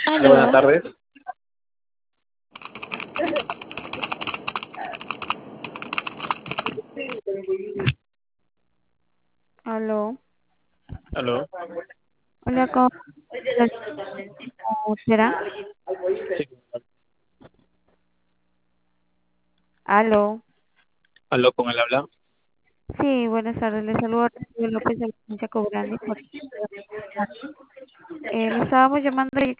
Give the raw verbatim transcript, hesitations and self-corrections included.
Hola, buenas Aló, tardes. aló. Aló. Hola, ¿cómo cómo será? Sí. Aló. Aló, con el habla. Sí, buenas tardes. Le saludo a Rocío López de la agencia Cobrani. Por- Eh, le estábamos llamando